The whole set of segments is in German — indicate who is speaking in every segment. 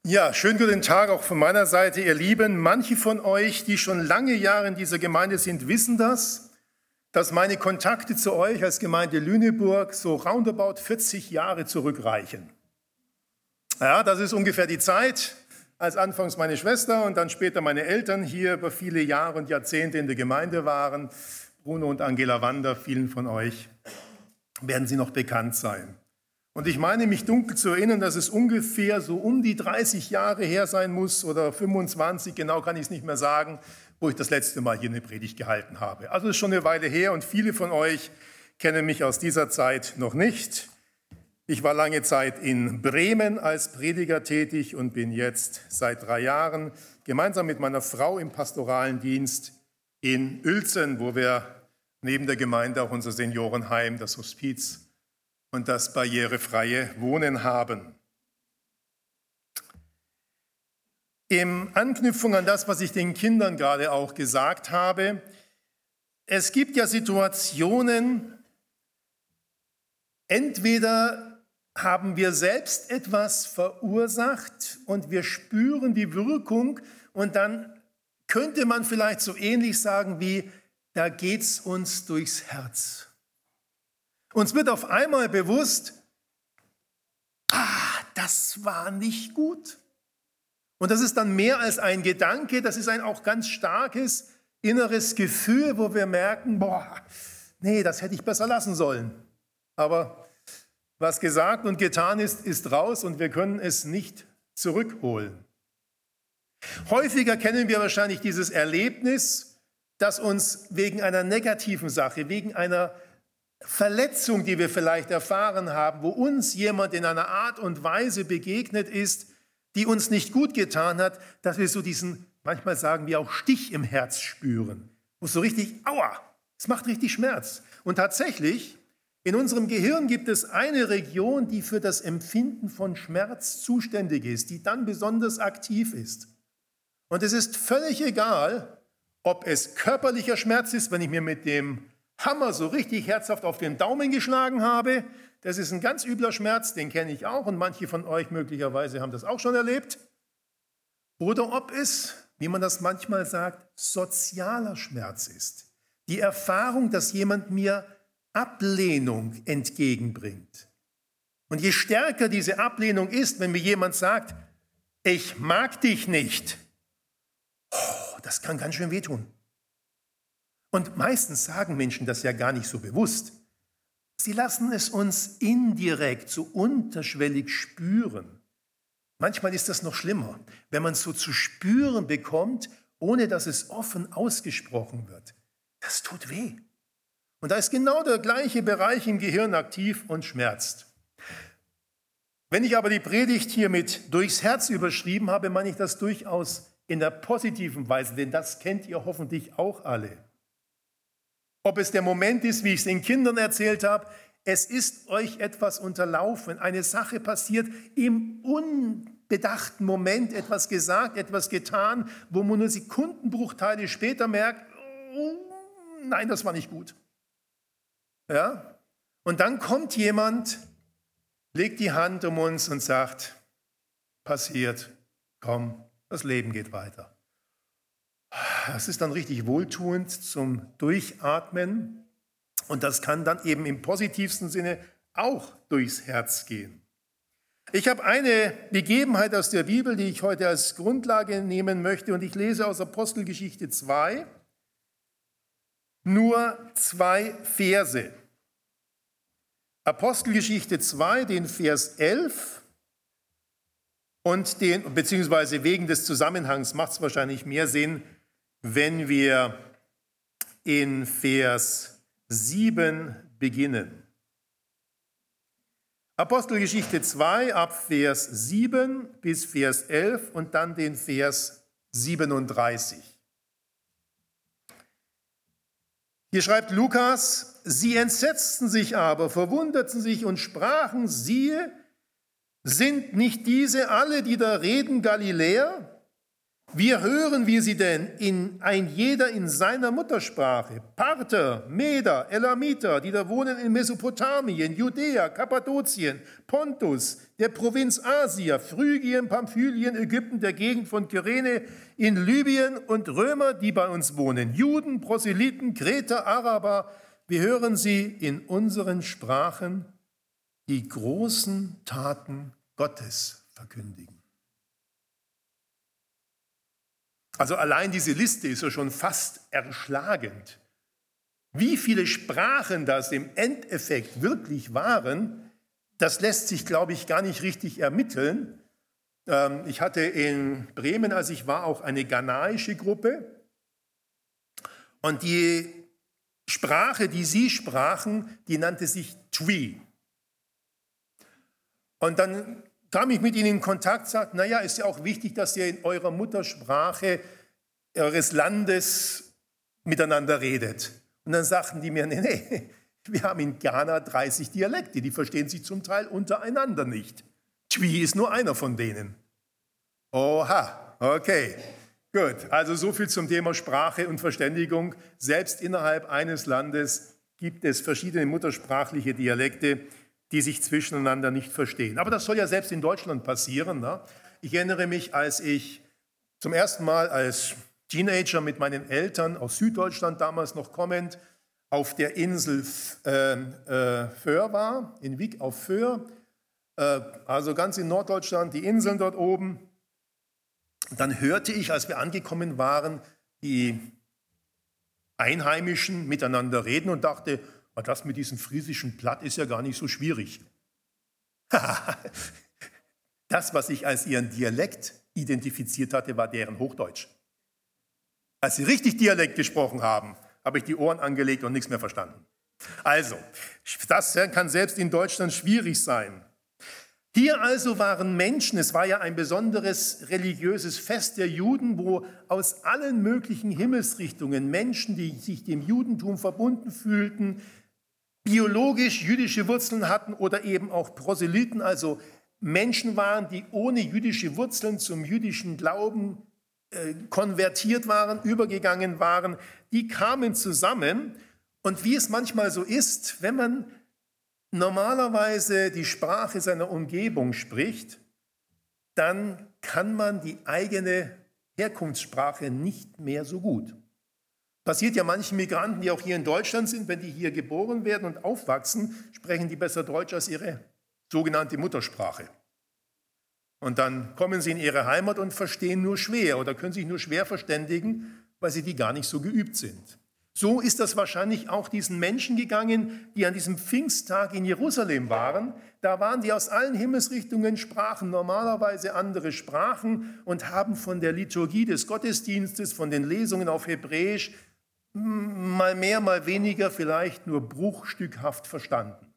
Speaker 1: Ja, schönen guten Tag auch von meiner Seite, ihr Lieben. Manche von euch, die schon lange Jahre in dieser Gemeinde sind, wissen das, dass meine Kontakte zu euch als Gemeinde Lüneburg so roundabout 40 Jahre zurückreichen. Ja, das ist ungefähr die Zeit, als anfangs meine Schwester und dann später meine Eltern hier über viele Jahre und Jahrzehnte in der Gemeinde waren. Bruno und Angela Wander, vielen von euch werden sie noch bekannt sein. Und ich meine, mich dunkel zu erinnern, dass es ungefähr so um die 30 Jahre her sein muss oder 25, genau kann ich es nicht mehr sagen, wo ich das letzte Mal hier eine Predigt gehalten habe. Also ist schon eine Weile her und viele von euch kennen mich aus dieser Zeit noch nicht. Ich war lange Zeit in Bremen als Prediger tätig und bin jetzt seit 3 Jahren gemeinsam mit meiner Frau im pastoralen Dienst in Uelzen, wo wir neben der Gemeinde auch unser Seniorenheim, das Hospiz und das barrierefreie Wohnen haben. In Anknüpfung an das, was ich den Kindern gerade auch gesagt habe, es gibt ja Situationen, entweder haben wir selbst etwas verursacht und wir spüren die Wirkung und dann könnte man vielleicht so ähnlich sagen wie, da geht's uns durchs Herz. Uns wird auf einmal bewusst, das war nicht gut. Und das ist dann mehr als ein Gedanke, das ist ein auch ganz starkes inneres Gefühl, wo wir merken, nee, das hätte ich besser lassen sollen. Aber was gesagt und getan ist, ist raus und wir können es nicht zurückholen. Häufiger kennen wir wahrscheinlich dieses Erlebnis, das uns wegen einer negativen Sache, wegen einer Verletzung, die wir vielleicht erfahren haben, wo uns jemand in einer Art und Weise begegnet ist, die uns nicht gut getan hat, dass wir so diesen, manchmal sagen wir auch Stich im Herz spüren. Wo es so richtig, aua, es macht richtig Schmerz. Und tatsächlich, in unserem Gehirn gibt es eine Region, die für das Empfinden von Schmerz zuständig ist, die dann besonders aktiv ist. Und es ist völlig egal, ob es körperlicher Schmerz ist, wenn ich mir mit dem Hammer so richtig herzhaft auf den Daumen geschlagen habe. Das ist ein ganz übler Schmerz, den kenne ich auch und manche von euch möglicherweise haben das auch schon erlebt. Oder ob es, wie man das manchmal sagt, sozialer Schmerz ist. Die Erfahrung, dass jemand mir Ablehnung entgegenbringt. Und je stärker diese Ablehnung ist, wenn mir jemand sagt, ich mag dich nicht, das kann ganz schön wehtun. Und meistens sagen Menschen das ja gar nicht so bewusst. Sie lassen es uns indirekt, so unterschwellig spüren. Manchmal ist das noch schlimmer, wenn man es so zu spüren bekommt, ohne dass es offen ausgesprochen wird. Das tut weh. Und da ist genau der gleiche Bereich im Gehirn aktiv und schmerzt. Wenn ich aber die Predigt hier mit durchs Herz überschrieben habe, meine ich das durchaus in der positiven Weise, denn das kennt ihr hoffentlich auch alle. Ob es der Moment ist, wie ich es den Kindern erzählt habe, es ist euch etwas unterlaufen, eine Sache passiert, im unbedachten Moment etwas gesagt, etwas getan, wo man nur Sekundenbruchteile später merkt, nein, das war nicht gut. Ja? Und dann kommt jemand, legt die Hand um uns und sagt, passiert, komm, das Leben geht weiter. Das ist dann richtig wohltuend zum Durchatmen und das kann dann eben im positivsten Sinne auch durchs Herz gehen. Ich habe eine Begebenheit aus der Bibel, die ich heute als Grundlage nehmen möchte und ich lese aus Apostelgeschichte 2 nur 2 Verse. Apostelgeschichte 2, den Vers 11 und beziehungsweise wegen des Zusammenhangs macht es wahrscheinlich mehr Sinn, wenn wir in Vers 7 beginnen. Apostelgeschichte 2 ab Vers 7 bis Vers 11 und dann den Vers 37. Hier schreibt Lukas, sie entsetzten sich aber, verwunderten sich und sprachen, siehe, sind nicht diese alle, die da reden, Galiläer? Wir hören wir sie denn ein jeder in seiner Muttersprache, Parther, Meder, Elamiter, die da wohnen in Mesopotamien, Judäa, Kappadokien, Pontus, der Provinz Asia, Phrygien, Pamphylien, Ägypten, der Gegend von Kyrene, in Libyen und Römer, die bei uns wohnen, Juden, Proselyten, Kreter, Araber. Wir hören sie in unseren Sprachen die großen Taten Gottes verkündigen. Also allein diese Liste ist ja schon fast erschlagend. Wie viele Sprachen das im Endeffekt wirklich waren, das lässt sich, glaube ich, gar nicht richtig ermitteln. Ich hatte in Bremen, als ich war, auch eine ghanaische Gruppe. Und die Sprache, die sie sprachen, die nannte sich Twi. Und dann kam ich mit ihnen in Kontakt, sagte, naja, ist ja auch wichtig, dass ihr in eurer Muttersprache eures Landes miteinander redet. Und dann sagten die mir, nee, wir haben in Ghana 30 Dialekte, die verstehen sich zum Teil untereinander nicht. Twi ist nur einer von denen. Oha, okay, gut. Also so viel zum Thema Sprache und Verständigung. Selbst innerhalb eines Landes gibt es verschiedene muttersprachliche Dialekte, die sich zwischeneinander nicht verstehen. Aber das soll ja selbst in Deutschland passieren. Ne? Ich erinnere mich, als ich zum ersten Mal als Teenager mit meinen Eltern aus Süddeutschland damals noch kommend auf der Insel Föhr war, in Wick auf Föhr, also ganz in Norddeutschland, die Inseln dort oben. Dann hörte ich, als wir angekommen waren, die Einheimischen miteinander reden und dachte, das mit diesem friesischen Platt ist ja gar nicht so schwierig. Das, was ich als ihren Dialekt identifiziert hatte, war deren Hochdeutsch. Als sie richtig Dialekt gesprochen haben, habe ich die Ohren angelegt und nichts mehr verstanden. Also, das kann selbst in Deutschland schwierig sein. Hier also waren Menschen, es war ja ein besonderes religiöses Fest der Juden, wo aus allen möglichen Himmelsrichtungen Menschen, die sich dem Judentum verbunden fühlten, biologisch jüdische Wurzeln hatten oder eben auch Proselyten, also Menschen waren, die ohne jüdische Wurzeln zum jüdischen Glauben konvertiert waren, übergegangen waren, die kamen zusammen. Und wie es manchmal so ist, wenn man normalerweise die Sprache seiner Umgebung spricht, dann kann man die eigene Herkunftssprache nicht mehr so gut. Passiert ja manchen Migranten, die auch hier in Deutschland sind, wenn die hier geboren werden und aufwachsen, sprechen die besser Deutsch als ihre sogenannte Muttersprache. Und dann kommen sie in ihre Heimat und verstehen nur schwer oder können sich nur schwer verständigen, weil sie die gar nicht so geübt sind. So ist das wahrscheinlich auch diesen Menschen gegangen, die an diesem Pfingsttag in Jerusalem waren. Da waren die aus allen Himmelsrichtungen, sprachen normalerweise andere Sprachen und haben von der Liturgie des Gottesdienstes, von den Lesungen auf Hebräisch, mal mehr, mal weniger, vielleicht nur bruchstückhaft verstanden.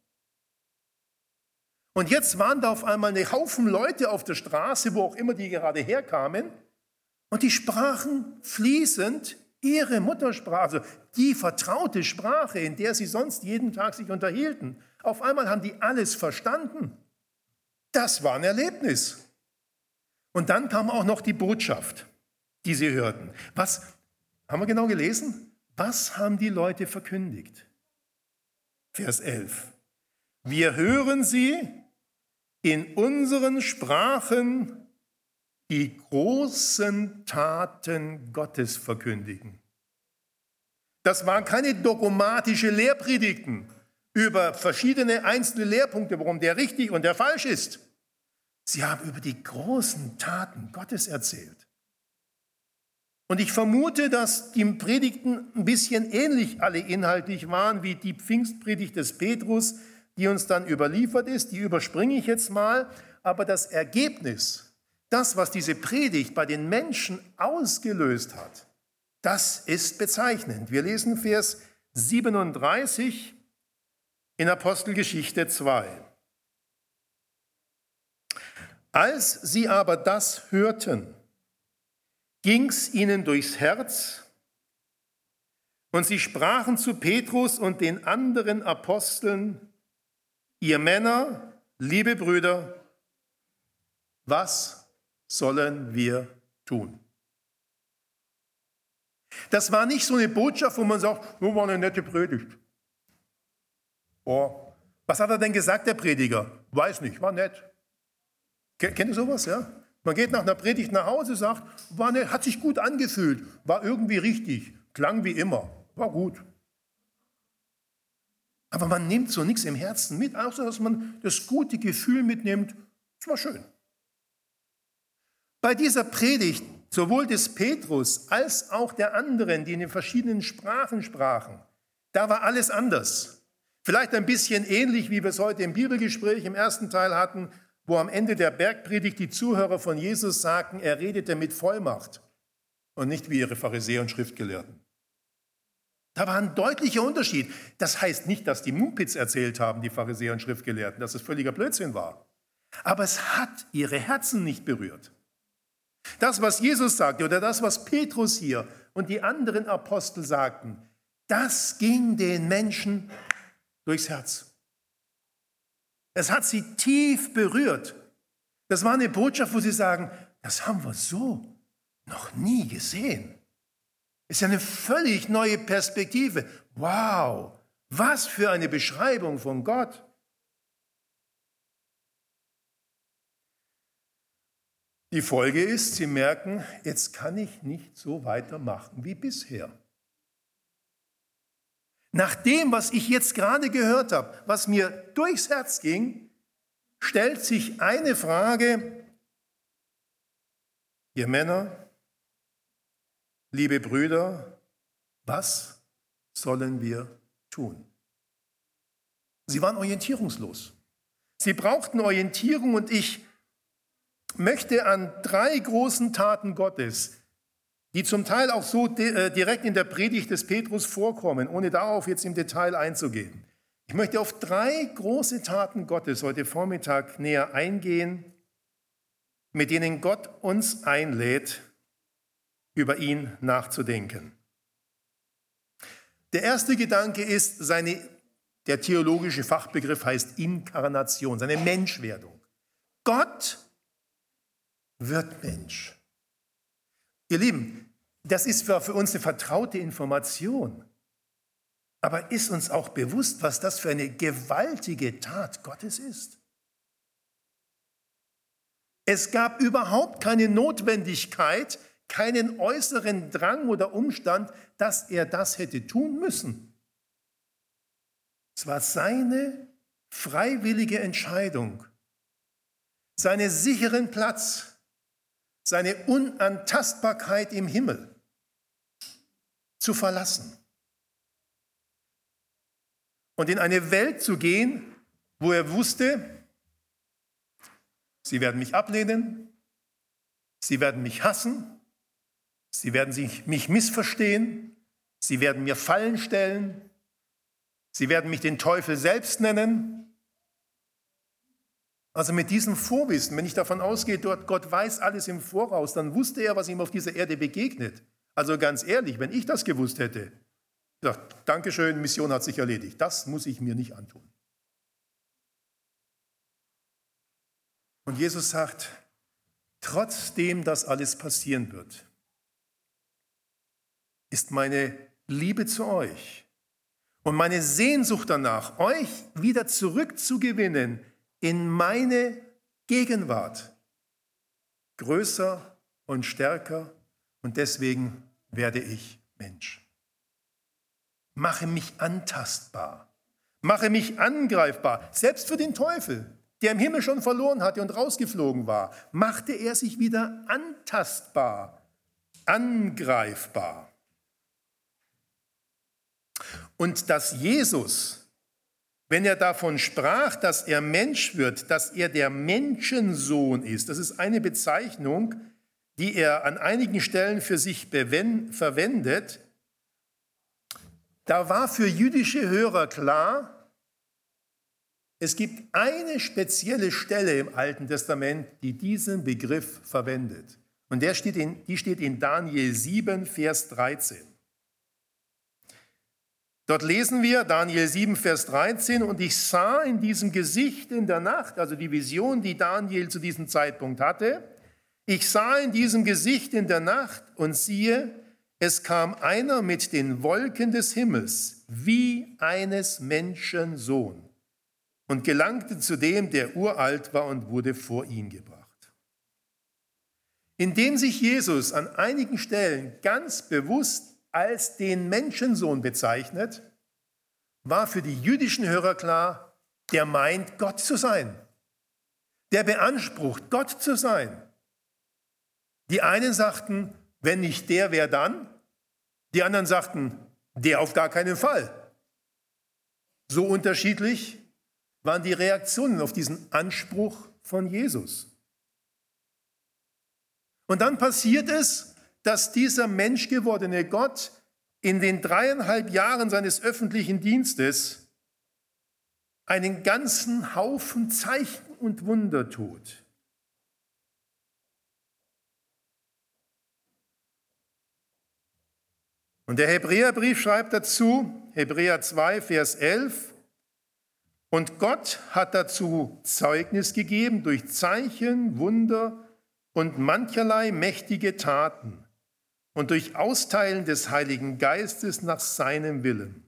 Speaker 1: Und jetzt waren da auf einmal eine Haufen Leute auf der Straße, wo auch immer die gerade herkamen, und die sprachen fließend ihre Muttersprache, also die vertraute Sprache, in der sie sonst jeden Tag sich unterhielten. Auf einmal haben die alles verstanden. Das war ein Erlebnis. Und dann kam auch noch die Botschaft, die sie hörten. Was haben wir genau gelesen? Was haben die Leute verkündigt? Vers 11. Wir hören sie in unseren Sprachen die großen Taten Gottes verkündigen. Das waren keine dogmatische Lehrpredigten über verschiedene einzelne Lehrpunkte, warum der richtig und der falsch ist. Sie haben über die großen Taten Gottes erzählt. Und ich vermute, dass die Predigten ein bisschen ähnlich alle inhaltlich waren wie die Pfingstpredigt des Petrus, die uns dann überliefert ist. Die überspringe ich jetzt mal. Aber das Ergebnis, das, was diese Predigt bei den Menschen ausgelöst hat, das ist bezeichnend. Wir lesen Vers 37 in Apostelgeschichte 2. Als sie aber das hörten, ging's ihnen durchs Herz und sie sprachen zu Petrus und den anderen Aposteln: Ihr Männer, liebe Brüder, was sollen wir tun? Das war nicht so eine Botschaft, wo man sagt, nur war eine nette Predigt. Oh, was hat er denn gesagt, der Prediger? Weiß nicht, war nett. Kennt ihr sowas, ja? Man geht nach einer Predigt nach Hause, sagt, war nett, hat sich gut angefühlt, war irgendwie richtig, klang wie immer, war gut. Aber man nimmt so nichts im Herzen mit, außer dass man das gute Gefühl mitnimmt, es war schön. Bei dieser Predigt, sowohl des Petrus als auch der anderen, die in den verschiedenen Sprachen sprachen, da war alles anders. Vielleicht ein bisschen ähnlich, wie wir es heute im Bibelgespräch im ersten Teil hatten, wo am Ende der Bergpredigt die Zuhörer von Jesus sagten, er redete mit Vollmacht und nicht wie ihre Pharisäer und Schriftgelehrten. Da war ein deutlicher Unterschied. Das heißt nicht, dass die Mumpitz erzählt haben, die Pharisäer und Schriftgelehrten, dass es völliger Blödsinn war. Aber es hat ihre Herzen nicht berührt. Das, was Jesus sagte oder das, was Petrus hier und die anderen Apostel sagten, das ging den Menschen durchs Herz. Es hat sie tief berührt. Das war eine Botschaft, wo sie sagen, das haben wir so noch nie gesehen. Ist ja eine völlig neue Perspektive. Wow, was für eine Beschreibung von Gott. Die Folge ist, sie merken, jetzt kann ich nicht so weitermachen wie bisher. Nach dem, was ich jetzt gerade gehört habe, was mir durchs Herz ging, stellt sich eine Frage, ihr Männer, liebe Brüder, was sollen wir tun? Sie waren orientierungslos. Sie brauchten Orientierung und ich möchte an 3 großen Taten Gottes, die zum Teil auch so direkt in der Predigt des Petrus vorkommen, ohne darauf jetzt im Detail einzugehen. Ich möchte auf 3 große Taten Gottes heute Vormittag näher eingehen, mit denen Gott uns einlädt, über ihn nachzudenken. Der erste Gedanke ist, der theologische Fachbegriff heißt Inkarnation, seine Menschwerdung. Gott wird Mensch. Ihr Lieben, das ist für uns eine vertraute Information. Aber ist uns auch bewusst, was das für eine gewaltige Tat Gottes ist? Es gab überhaupt keine Notwendigkeit, keinen äußeren Drang oder Umstand, dass er das hätte tun müssen. Es war seine freiwillige Entscheidung, seinen sicheren Platz, seine Unantastbarkeit im Himmel zu verlassen und in eine Welt zu gehen, wo er wusste, sie werden mich ablehnen, sie werden mich hassen, sie werden mich missverstehen, sie werden mir Fallen stellen, sie werden mich den Teufel selbst nennen. Also mit diesem Vorwissen, wenn ich davon ausgehe, Gott weiß alles im Voraus, dann wusste er, was ihm auf dieser Erde begegnet. Also ganz ehrlich, wenn ich das gewusst hätte, Dankeschön, Mission hat sich erledigt. Das muss ich mir nicht antun. Und Jesus sagt, trotzdem das alles passieren wird, ist meine Liebe zu euch und meine Sehnsucht danach, euch wieder zurückzugewinnen in meine Gegenwart, größer und stärker, und deswegen werde ich Mensch. Mache mich antastbar, mache mich angreifbar, selbst für den Teufel, der im Himmel schon verloren hatte und rausgeflogen war, machte er sich wieder antastbar, angreifbar. Und dass Jesus, wenn er davon sprach, dass er Mensch wird, dass er der Menschensohn ist, das ist eine Bezeichnung, die er an einigen Stellen für sich verwendet, da war für jüdische Hörer klar, es gibt eine spezielle Stelle im Alten Testament, die diesen Begriff verwendet. Und die steht in Daniel 7, Vers 13. Dort lesen wir Daniel 7, Vers 13, und ich sah in diesem Gesicht in der Nacht, also die Vision, die Daniel zu diesem Zeitpunkt hatte, ich sah in diesem Gesicht in der Nacht und siehe, es kam einer mit den Wolken des Himmels, wie eines Menschen Sohn, und gelangte zu dem, der uralt war, und wurde vor ihn gebracht. Indem sich Jesus an einigen Stellen ganz bewusst als den Menschensohn bezeichnet, war für die jüdischen Hörer klar, der meint, Gott zu sein. Der beansprucht, Gott zu sein. Die einen sagten, wenn nicht der, wer dann? Die anderen sagten, der auf gar keinen Fall. So unterschiedlich waren die Reaktionen auf diesen Anspruch von Jesus. Und dann passiert es, dass dieser menschgewordene Gott in den 3,5 Jahren seines öffentlichen Dienstes einen ganzen Haufen Zeichen und Wunder tut. Und der Hebräerbrief schreibt dazu, Hebräer 2, Vers 11, und Gott hat dazu Zeugnis gegeben durch Zeichen, Wunder und mancherlei mächtige Taten und durch Austeilen des Heiligen Geistes nach seinem Willen.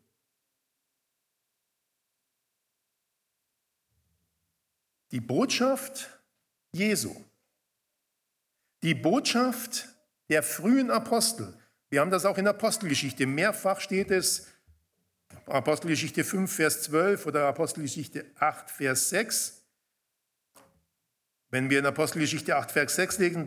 Speaker 1: Die Botschaft Jesu, die Botschaft der frühen Apostel. Wir haben das auch in der Apostelgeschichte. Mehrfach steht es, Apostelgeschichte 5, Vers 12 oder Apostelgeschichte 8, Vers 6. Wenn wir in Apostelgeschichte 8, Vers 6 lesen,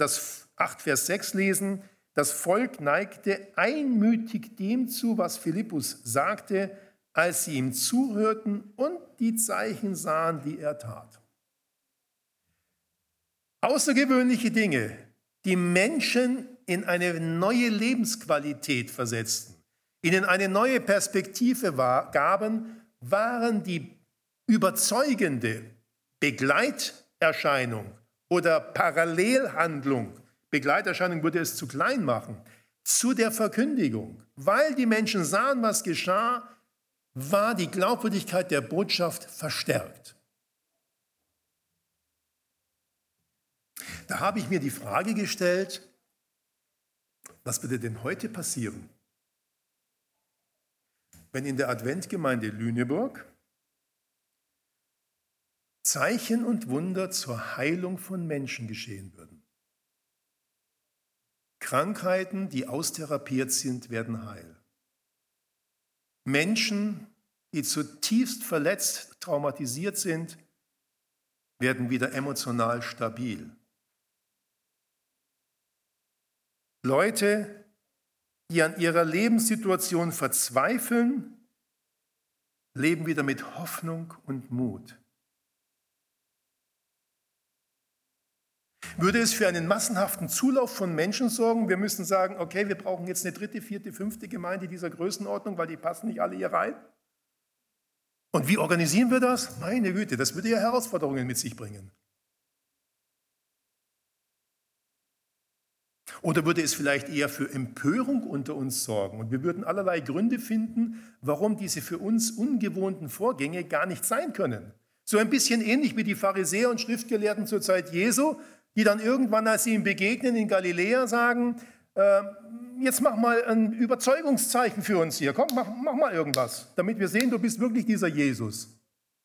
Speaker 1: das Volk neigte einmütig dem zu, was Philippus sagte, als sie ihm zuhörten und die Zeichen sahen, die er tat. Außergewöhnliche Dinge, die Menschen in eine neue Lebensqualität versetzten, ihnen eine neue Perspektive gaben, waren die überzeugende Begleiterscheinung oder Parallelhandlung, Begleiterscheinung würde es zu klein machen, zu der Verkündigung. Weil die Menschen sahen, was geschah, war die Glaubwürdigkeit der Botschaft verstärkt. Da habe ich mir die Frage gestellt, was würde denn heute passieren, wenn in der Adventgemeinde Lüneburg Zeichen und Wunder zur Heilung von Menschen geschehen würden? Krankheiten, die austherapiert sind, werden heil. Menschen, die zutiefst verletzt, traumatisiert sind, werden wieder emotional stabil. Leute, die an ihrer Lebenssituation verzweifeln, leben wieder mit Hoffnung und Mut. Würde es für einen massenhaften Zulauf von Menschen sorgen? Wir müssen sagen, okay, wir brauchen jetzt eine 3., 4., 5. Gemeinde dieser Größenordnung, weil die passen nicht alle hier rein. Und wie organisieren wir das? Meine Güte, das würde ja Herausforderungen mit sich bringen. Oder würde es vielleicht eher für Empörung unter uns sorgen? Und wir würden allerlei Gründe finden, warum diese für uns ungewohnten Vorgänge gar nicht sein können. So ein bisschen ähnlich wie die Pharisäer und Schriftgelehrten zur Zeit Jesu, die dann irgendwann, als sie ihm begegnen in Galiläa, sagen, jetzt mach mal ein Überzeugungszeichen für uns hier. Komm, mach mal irgendwas, damit wir sehen, du bist wirklich dieser Jesus.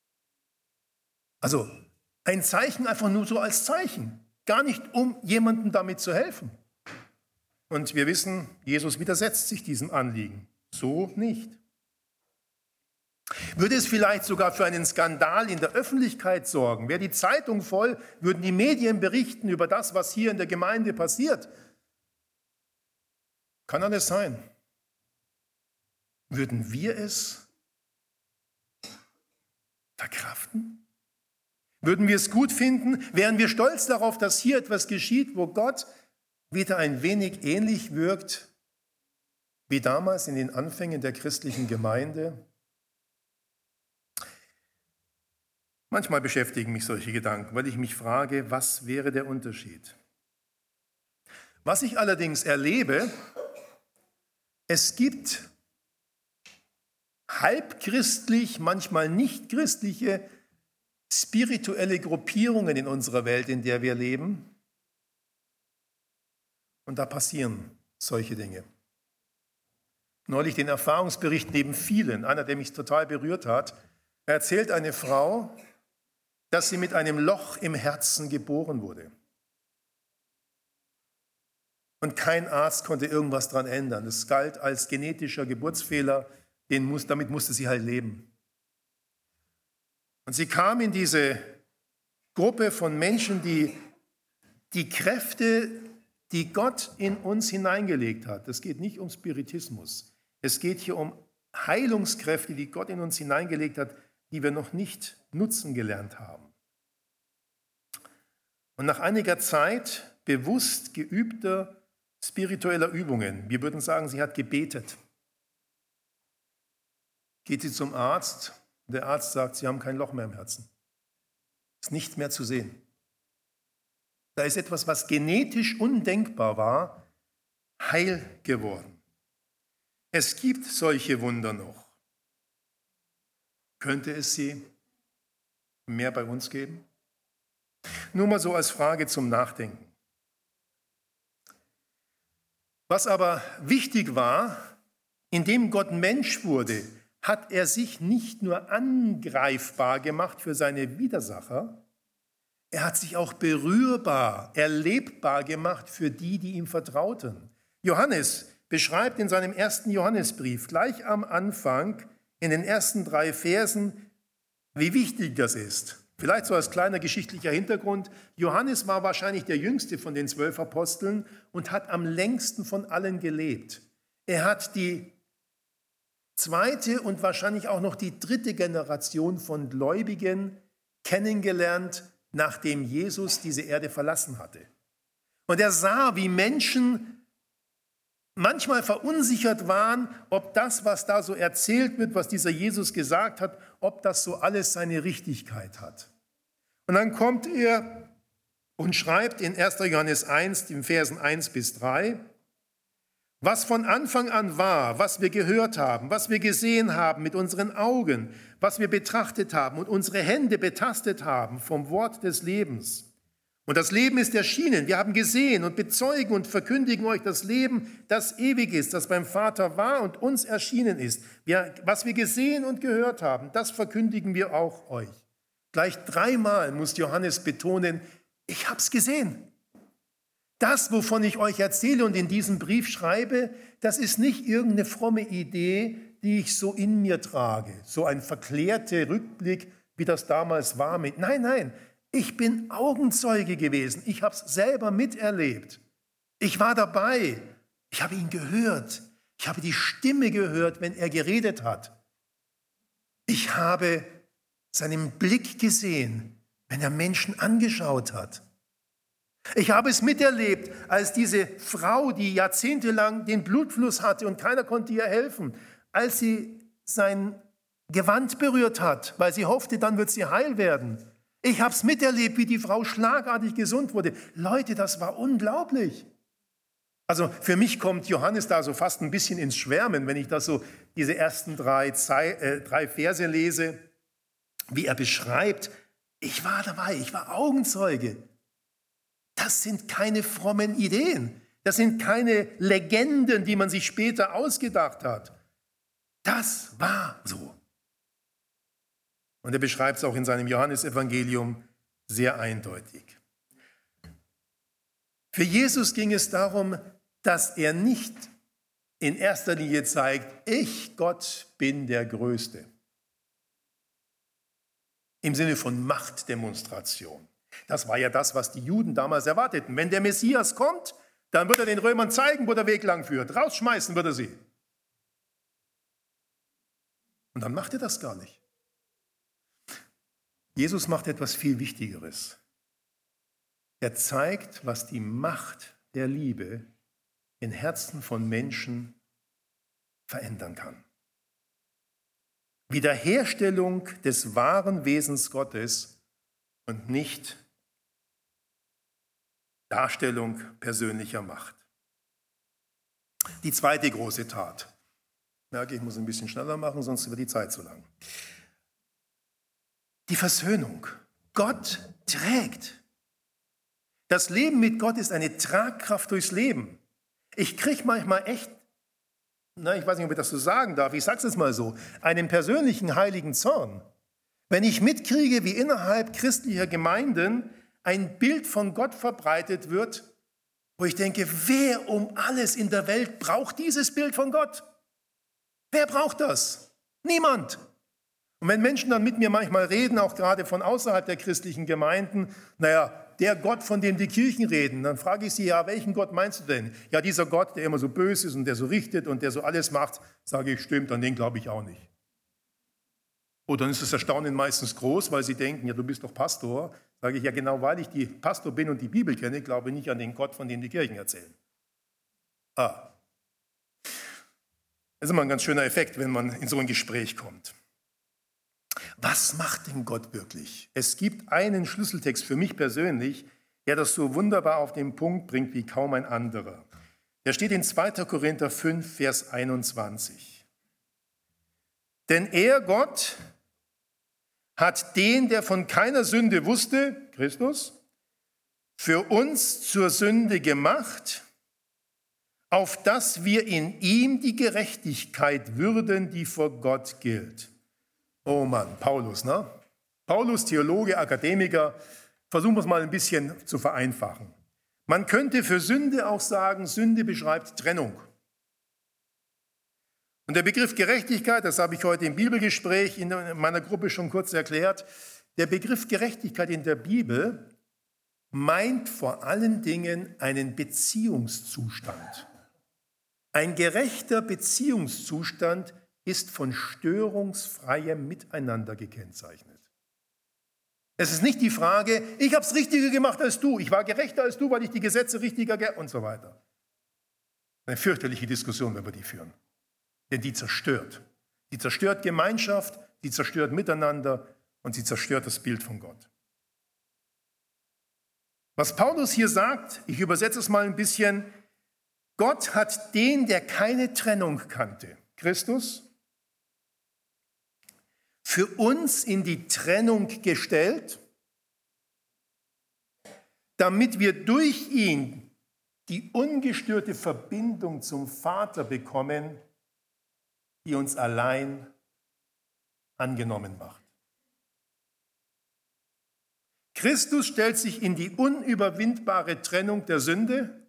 Speaker 1: Also ein Zeichen einfach nur so als Zeichen, gar nicht um jemandem damit zu helfen. Und wir wissen, Jesus widersetzt sich diesem Anliegen. So nicht. Würde es vielleicht sogar für einen Skandal in der Öffentlichkeit sorgen? Wäre die Zeitung voll, würden die Medien berichten über das, was hier in der Gemeinde passiert? Kann alles sein. Würden wir es verkraften? Würden wir es gut finden? Wären wir stolz darauf, dass hier etwas geschieht, wo Gott wieder ein wenig ähnlich wirkt wie damals in den Anfängen der christlichen Gemeinde? Manchmal beschäftigen mich solche Gedanken, weil ich mich frage, was wäre der Unterschied? Was ich allerdings erlebe, es gibt halbchristlich, manchmal nicht christliche, spirituelle Gruppierungen in unserer Welt, in der wir leben. Und da passieren solche Dinge. neulich den Erfahrungsbericht neben vielen, einer, der mich total berührt hat. Er erzählt eine Frau, dass sie mit einem Loch im Herzen geboren wurde. Und kein Arzt konnte irgendwas daran ändern. Es galt als genetischer Geburtsfehler, damit musste sie halt leben. Und sie kam in diese Gruppe von Menschen, die die Kräfte, die Gott in uns hineingelegt hat, es geht nicht um Spiritismus, es geht hier um Heilungskräfte, die Gott in uns hineingelegt hat, die wir noch nicht nutzen gelernt haben. Und nach einiger Zeit bewusst geübter spiritueller Übungen, wir würden sagen, sie hat gebetet, geht sie zum Arzt und der Arzt sagt, sie haben kein Loch mehr im Herzen. Ist nichts mehr zu sehen. Da ist etwas, was genetisch undenkbar war, heil geworden. Es gibt solche Wunder noch. Könnte es sie mehr bei uns geben? Nur mal so als Frage zum Nachdenken. Was aber wichtig war, indem Gott Mensch wurde, hat er sich nicht nur angreifbar gemacht für seine Widersacher, er hat sich auch berührbar, erlebbar gemacht für die, die ihm vertrauten. Johannes beschreibt in seinem ersten Johannesbrief gleich am Anfang, in den ersten 3 Versen, wie wichtig das ist. Vielleicht so als kleiner geschichtlicher Hintergrund. Johannes war wahrscheinlich der jüngste von den 12 Aposteln und hat am längsten von allen gelebt. Er hat die 2. und wahrscheinlich auch noch die 3. Generation von Gläubigen kennengelernt, nachdem Jesus diese Erde verlassen hatte. Und er sah, wie Menschen manchmal verunsichert waren, ob das, was da so erzählt wird, was dieser Jesus gesagt hat, ob das so alles seine Richtigkeit hat. Und dann kommt er und schreibt in 1. Johannes 1, den Versen 1 bis 3, was von Anfang an war, was wir gehört haben, was wir gesehen haben mit unseren Augen, was wir betrachtet haben und unsere Hände betastet haben vom Wort des Lebens. Und das Leben ist erschienen. Wir haben gesehen und bezeugen und verkündigen euch das Leben, das ewig ist, das beim Vater war und uns erschienen ist. Was wir gesehen und gehört haben, das verkündigen wir auch euch. Gleich 3-mal muss Johannes betonen, ich habe es gesehen. Das, wovon ich euch erzähle und in diesem Brief schreibe, das ist nicht irgendeine fromme Idee, die ich so in mir trage. So ein verklärter Rückblick, wie das damals war. Nein, ich bin Augenzeuge gewesen. Ich habe es selber miterlebt. Ich war dabei. Ich habe ihn gehört. Ich habe die Stimme gehört, wenn er geredet hat. Ich habe seinen Blick gesehen, wenn er Menschen angeschaut hat. Ich habe es miterlebt, als diese Frau, die jahrzehntelang den Blutfluss hatte und keiner konnte ihr helfen, als sie sein Gewand berührt hat, weil sie hoffte, dann wird sie heil werden. Ich habe es miterlebt, wie die Frau schlagartig gesund wurde. Leute, das war unglaublich. Also für mich kommt Johannes da so fast ein bisschen ins Schwärmen, wenn ich das so diese ersten 3 Verse lese, wie er beschreibt, ich war dabei, ich war Augenzeuge. Das sind keine frommen Ideen. Das sind keine Legenden, die man sich später ausgedacht hat. Das war so. Und er beschreibt es auch in seinem Johannesevangelium sehr eindeutig. Für Jesus ging es darum, dass er nicht in erster Linie zeigt, ich, Gott, bin der Größte. Im Sinne von Machtdemonstration. Das war ja das, was die Juden damals erwarteten. Wenn der Messias kommt, dann wird er den Römern zeigen, wo der Weg lang führt. Rausschmeißen wird er sie. Und dann macht er das gar nicht. Jesus macht etwas viel Wichtigeres. Er zeigt, was die Macht der Liebe in Herzen von Menschen verändern kann. Wiederherstellung des wahren Wesens Gottes und nicht Darstellung persönlicher Macht. Die zweite große Tat. Ich merke, ich muss ein bisschen schneller machen, sonst wird die Zeit zu lang. Die Versöhnung. Gott trägt. Das Leben mit Gott ist eine Tragkraft durchs Leben. Ich kriege manchmal echt ich weiß nicht, ob ich das so sagen darf, ich sage es jetzt mal so, einen persönlichen heiligen Zorn. Wenn ich mitkriege, wie innerhalb christlicher Gemeinden ein Bild von Gott verbreitet wird, wo ich denke, wer um alles in der Welt braucht dieses Bild von Gott? Wer braucht das? Niemand. Und wenn Menschen dann mit mir manchmal reden, auch gerade von außerhalb der christlichen Gemeinden, der Gott, von dem die Kirchen reden, dann frage ich sie, ja, welchen Gott meinst du denn? Ja, dieser Gott, der immer so böse ist und der so richtet und der so alles macht, sage ich, stimmt, an den glaube ich auch nicht. Und dann ist das Erstaunen meistens groß, weil sie denken, ja, du bist doch Pastor. Sage ich, ja, genau, weil ich die Pastor bin und die Bibel kenne, glaube ich nicht an den Gott, von dem die Kirchen erzählen. Das ist immer ein ganz schöner Effekt, wenn man in so ein Gespräch kommt. Was macht denn Gott wirklich? Es gibt einen Schlüsseltext für mich persönlich, der das so wunderbar auf den Punkt bringt wie kaum ein anderer. Der steht in 2. Korinther 5, Vers 21. Denn er, Gott, hat den, der von keiner Sünde wusste, Christus, für uns zur Sünde gemacht, auf dass wir in ihm die Gerechtigkeit würden, die vor Gott gilt. Oh Mann, Paulus, ne? Paulus, Theologe, Akademiker, versuchen wir es mal ein bisschen zu vereinfachen. Man könnte für Sünde auch sagen, Sünde beschreibt Trennung. Und der Begriff Gerechtigkeit, das habe ich heute im Bibelgespräch in meiner Gruppe schon kurz erklärt, der Begriff Gerechtigkeit in der Bibel meint vor allen Dingen einen Beziehungszustand. Ein gerechter Beziehungszustand ist von störungsfreiem Miteinander gekennzeichnet. Es ist nicht die Frage, ich habe es richtiger gemacht als du, ich war gerechter als du, weil ich die Gesetze richtiger und so weiter. Eine fürchterliche Diskussion, wenn wir die führen. Denn die zerstört. Die zerstört Gemeinschaft, die zerstört Miteinander und sie zerstört das Bild von Gott. Was Paulus hier sagt, ich übersetze es mal ein bisschen, Gott hat den, der keine Trennung kannte, Christus, für uns in die Trennung gestellt, damit wir durch ihn die ungestörte Verbindung zum Vater bekommen, die uns allein angenommen macht. Christus stellt sich in die unüberwindbare Trennung der Sünde,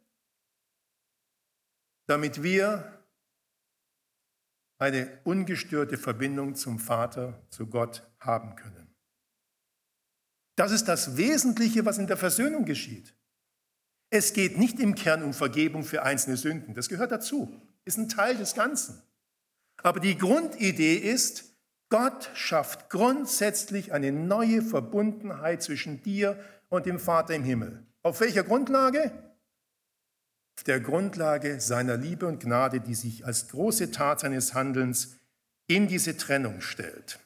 Speaker 1: damit wir eine ungestörte Verbindung zum Vater, zu Gott haben können. Das ist das Wesentliche, was in der Versöhnung geschieht. Es geht nicht im Kern um Vergebung für einzelne Sünden. Das gehört dazu, ist ein Teil des Ganzen. Aber die Grundidee ist, Gott schafft grundsätzlich eine neue Verbundenheit zwischen dir und dem Vater im Himmel. Auf welcher Grundlage? Auf der Grundlage seiner Liebe und Gnade, die sich als große Tat seines Handelns in diese Trennung stellt.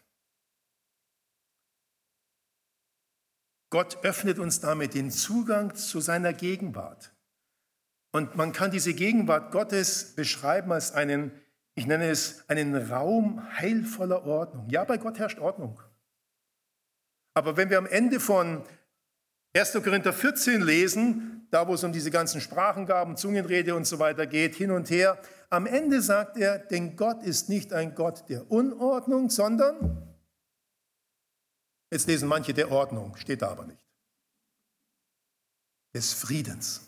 Speaker 1: Gott öffnet uns damit den Zugang zu seiner Gegenwart. Und man kann diese Gegenwart Gottes beschreiben als einen, ich nenne es, einen Raum heilvoller Ordnung. Ja, bei Gott herrscht Ordnung. Aber wenn wir am Ende von 1. Korinther 14 lesen, da wo es um diese ganzen Sprachengaben, Zungenrede und so weiter geht, hin und her, am Ende sagt er, denn Gott ist nicht ein Gott der Unordnung, sondern, jetzt lesen manche der Ordnung, steht da aber nicht, des Friedens.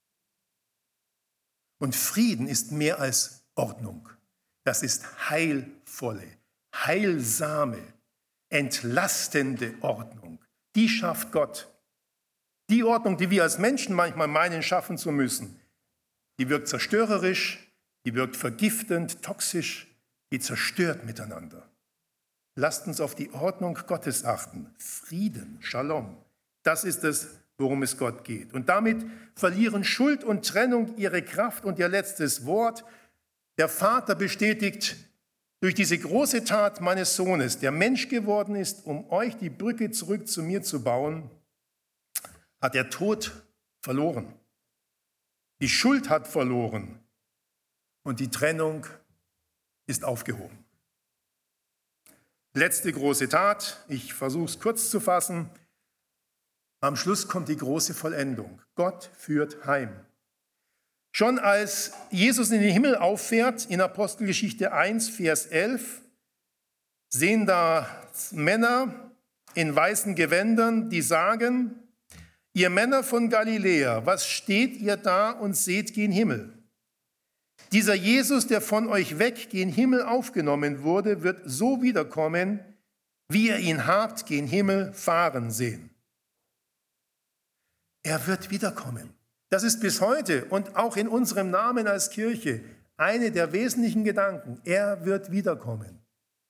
Speaker 1: Und Frieden ist mehr als Ordnung. Das ist heilvolle, heilsame, entlastende Ordnung. Die schafft Gott. Die Ordnung, die wir als Menschen manchmal meinen, schaffen zu müssen, die wirkt zerstörerisch, die wirkt vergiftend, toxisch, die zerstört miteinander. Lasst uns auf die Ordnung Gottes achten. Frieden, Shalom, das ist es, worum es Gott geht. Und damit verlieren Schuld und Trennung ihre Kraft und ihr letztes Wort. Der Vater bestätigt durch diese große Tat meines Sohnes, der Mensch geworden ist, um euch die Brücke zurück zu mir zu bauen, hat der Tod verloren. Die Schuld hat verloren und die Trennung ist aufgehoben. Letzte große Tat, ich versuche es kurz zu fassen. Am Schluss kommt die große Vollendung. Gott führt heim. Schon als Jesus in den Himmel auffährt, in Apostelgeschichte 1, Vers 11, sehen da Männer in weißen Gewändern, die sagen, ihr Männer von Galiläa, was steht ihr da und seht gen Himmel? Dieser Jesus, der von euch weg gen Himmel aufgenommen wurde, wird so wiederkommen, wie ihr ihn habt gen Himmel fahren sehen. Er wird wiederkommen. Das ist bis heute und auch in unserem Namen als Kirche eine der wesentlichen Gedanken. Er wird wiederkommen.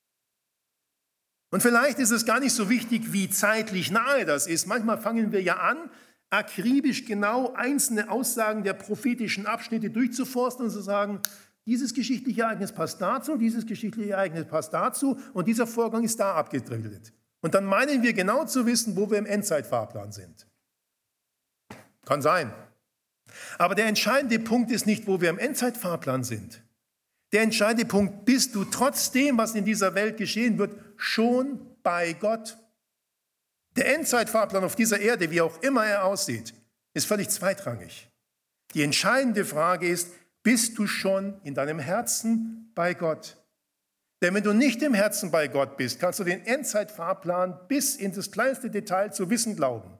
Speaker 1: Und vielleicht ist es gar nicht so wichtig, wie zeitlich nahe das ist. Manchmal fangen wir ja an, akribisch genau einzelne Aussagen der prophetischen Abschnitte durchzuforsten und zu sagen, dieses geschichtliche Ereignis passt dazu, dieses geschichtliche Ereignis passt dazu und dieser Vorgang ist da abgedrillt. Und dann meinen wir genau zu wissen, wo wir im Endzeitfahrplan sind. Kann sein. Aber der entscheidende Punkt ist nicht, wo wir im Endzeitfahrplan sind. Der entscheidende Punkt, bist du trotzdem, was in dieser Welt geschehen wird, schon bei Gott? Der Endzeitfahrplan auf dieser Erde, wie auch immer er aussieht, ist völlig zweitrangig. Die entscheidende Frage ist, bist du schon in deinem Herzen bei Gott? Denn wenn du nicht im Herzen bei Gott bist, kannst du den Endzeitfahrplan bis in das kleinste Detail zu wissen glauben.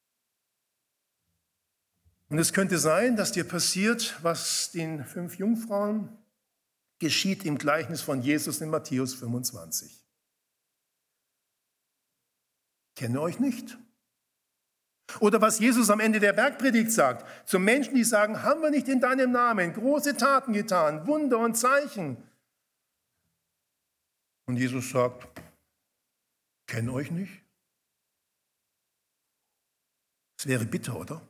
Speaker 1: Und es könnte sein, dass dir passiert, was den 5 Jungfrauen geschieht im Gleichnis von Jesus in Matthäus 25. Ich kenne euch nicht. Oder was Jesus am Ende der Bergpredigt sagt, zu Menschen, die sagen, haben wir nicht in deinem Namen große Taten getan, Wunder und Zeichen? Und Jesus sagt, ich kenne euch nicht. Das wäre bitter, oder?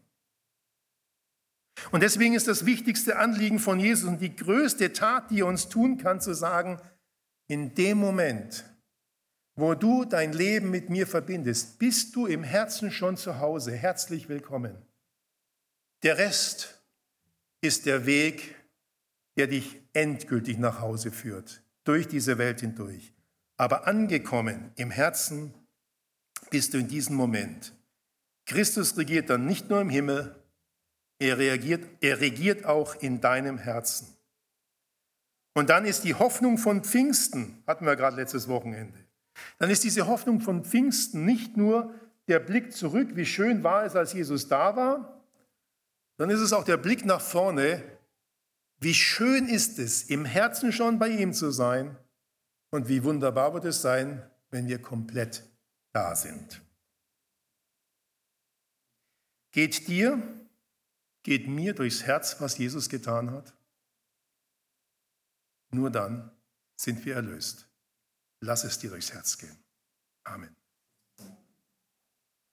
Speaker 1: Und deswegen ist das wichtigste Anliegen von Jesus und die größte Tat, die er uns tun kann, zu sagen, in dem Moment, wo du dein Leben mit mir verbindest, bist du im Herzen schon zu Hause. Herzlich willkommen. Der Rest ist der Weg, der dich endgültig nach Hause führt, durch diese Welt hindurch. Aber angekommen im Herzen bist du in diesem Moment. Christus regiert dann nicht nur im Himmel, er regiert auch in deinem Herzen. Und dann ist die Hoffnung von Pfingsten, hatten wir gerade letztes Wochenende, dann ist diese Hoffnung von Pfingsten nicht nur der Blick zurück, wie schön war es, als Jesus da war, dann ist es auch der Blick nach vorne, wie schön ist es, im Herzen schon bei ihm zu sein und wie wunderbar wird es sein, wenn wir komplett da sind. Geht mir durchs Herz, was Jesus getan hat? Nur dann sind wir erlöst. Lass es dir durchs Herz gehen. Amen.